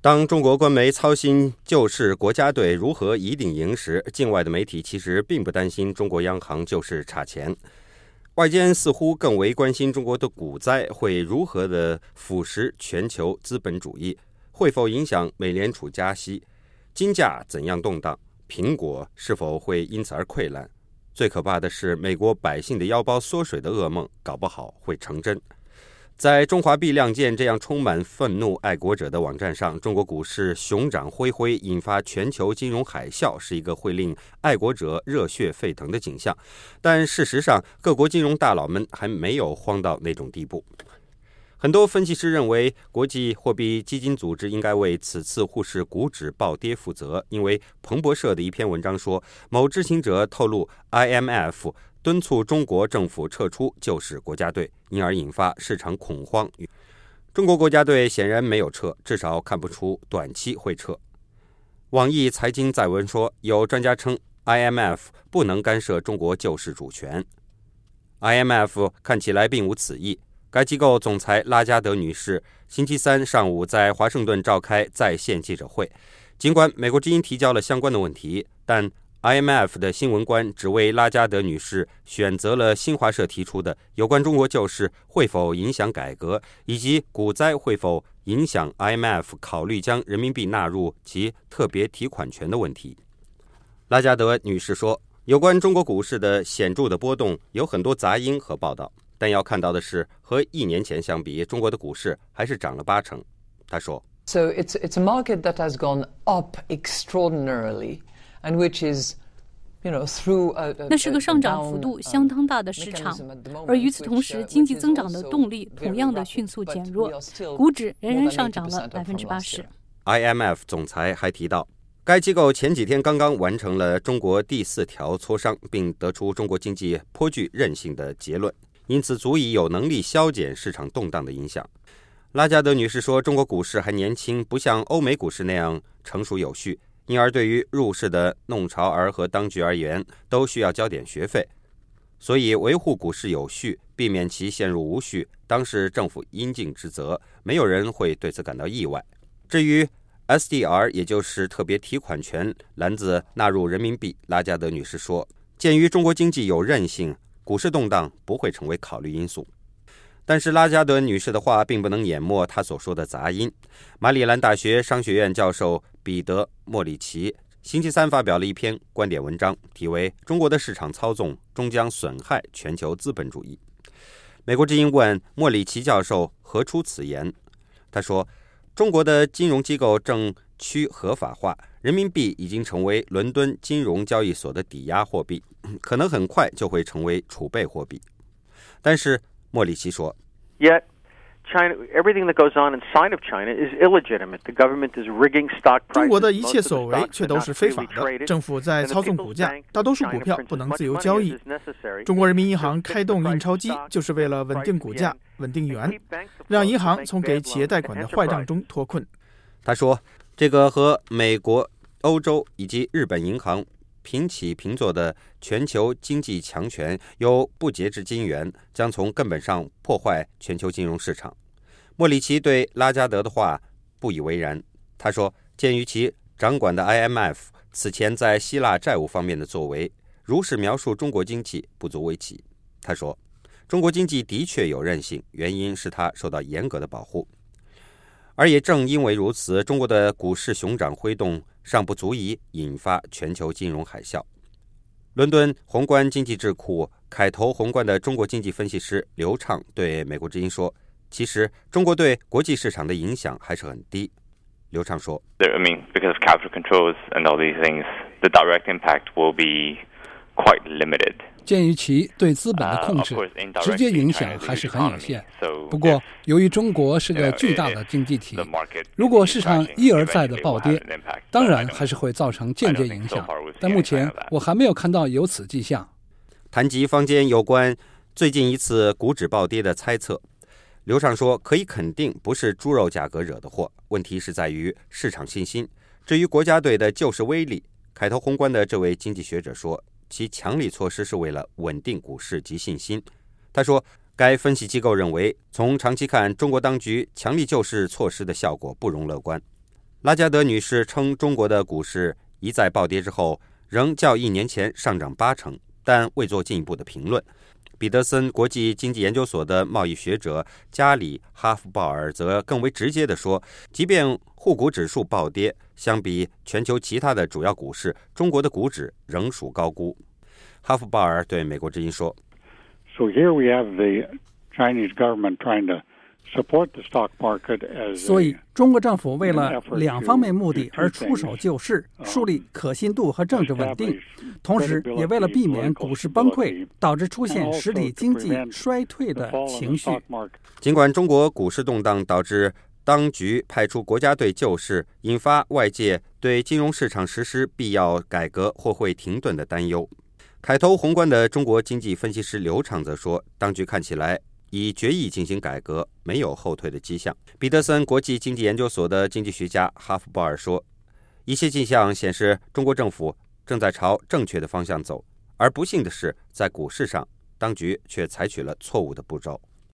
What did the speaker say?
当中国官媒操心救市国家队如何一定赢时，境外的媒体其实并不担心中国央行救市差钱。外间似乎更为关心中国的股灾会如何的腐蚀全球资本主义，会否影响美联储加息，金价怎样动荡，苹果是否会因此而溃烂。最可怕的是，美国百姓的腰包缩水的噩梦搞不好会成真。在中华币亮剑这样充满愤怒爱国者的网站上，中国股市熊掌恢恢，引发全球金融海啸，是一个会令爱国者热血沸腾的景象。但事实上，各国金融大佬们还没有慌到那种地步。很多分析师认为，国际货币基金组织应该为此次沪市股指暴跌负责，因为彭博社的一篇文章说，某知情者透露 IMF 敦促中国政府撤出救市国家队，因而引发市场恐慌。中国国家队显然没有撤，至少看不出短期会撤。网易财经载文说，有专家称 IMF 不能干涉中国救市主权。IMF 看起来并无此意。该机构总裁拉加德女士星期三上午在华盛顿召开在线记者会，尽管美国之音提交了相关的问题，但 IMF 的新闻官只为拉加德女士选择了新华社提出的有关中国救市会否影响改革，以及股灾会否影响 IMF 考虑将人民币纳入其特别提款权的问题。拉加德女士说，有关中国股市的显著的波动有很多杂音和报道，但要看到的是，和1年前相比，中国的股市还是涨了80%。他说 So it's a market that has gone up extraordinarily, and which is, through 那是个上涨幅度相当大的市场，而与此同时，经济增长的动力同样的迅速减弱，股指仍然上涨了80%。 IMF 总裁还提到，该机构前几天刚刚完成了中国第4条磋商，并得出中国经济颇具韧性的结论，因此足以有能力消减市场动荡的影响。拉加德女士说，中国股市还年轻，不像欧美股市那样成熟有序，因而对于入市的弄潮儿和当局而言，都需要交点学费。所以维护股市有序，避免其陷入无序，当是政府应尽之责，没有人会对此感到意外。至于 SDR， 也就是特别提款权篮子纳入人民币，拉加德女士说，鉴于中国经济有韧性，股市动荡不会成为考虑因素。但是拉加德女士的话并不能淹没她所说的杂音。马里兰大学商学院教授彼得·莫里奇星期三发表了一篇观点文章，题为《中国的市场操纵终将损害全球资本主义》。美国之音问莫里奇教授何出此言，他说，中国的金融机构正趋合法化，人民币已经成为伦敦金融交易所的抵押货币，可能很快就会成为储备货币。但是莫里奇说 Yet, China, everything that goes on inside of China is illegitimate. The government is rigging stock prices. 中国的一切所为却都是非法的，政府在操纵股价，大多数股票不能自由交易。中国人民银行开动印钞机，就是为了稳定股价、稳定元，让银行从给企业贷款的坏账中脱困。 他说，这个和美国、欧洲以及日本银行平起平坐的全球经济强权有不节制金源，将从根本上破坏全球金融市场。莫里奇对拉加德的话不以为然，他说，鉴于其掌管的 IMF 此前在希腊债务方面的作为，如是描述中国经济不足为奇。他说，中国经济的确有韧性，原因是它受到严格的保护。而也正因为如此，中国的股市熊掌挥动尚不足以引发全球金融海啸。伦敦宏观经济智库凯投宏观的中国经济分析师刘畅对美国之音说，其实中国对国际市场的影响还是很低。刘畅说， because of capital controls and all these things, the direct impact will be quite limited. 鉴于其对资本的控制，直接影响还是很有限。不过，由于中国是个巨大的经济体，如果市场一而再的暴跌，当然还是会造成间接影响。但目前我还没有看到有此迹象。 谈及坊间有关最近一次股指暴跌的猜测，刘畅说，可以肯定不是猪肉价格惹的祸，问题是在于市场信心。至于国家队的救市威力，凯投宏观的这位经济学者说，其强力措施是为了稳定股市及信心。他说，该分析机构认为，从长期看，中国当局强力救市措施的效果不容乐观。 拉加德女士称，中国的股市一再暴跌之后，仍较1年前上涨80%，但未做进一步的评论。彼得森国际经济研究所的贸易学者加里·哈夫鲍尔则更为直接地说，即便沪股指数暴跌，相比全球其他的主要股市，中国的股指仍属高估。哈夫鲍尔对美国之音说 So here we have the Chinese government trying to support the stock market as 所以中国政府为了两方面目的而出手救市，树立可信度和政治稳定，同时也为了避免股市崩溃，导致出现实体经济衰退的情绪。 尽管中国股市动荡导致当局派出国家队救市，引发外界对金融市场实施必要改革或会停顿的担忧。凯投宏观的中国经济分析师刘畅则说，当局看起来以决议进行改革，没有后退的迹象。彼得森国际经济研究所的经济学家哈夫鲍尔说，一些迹象显示中国政府正在朝正确的方向走，而不幸的是，在股市上，当局却采取了错误的步骤。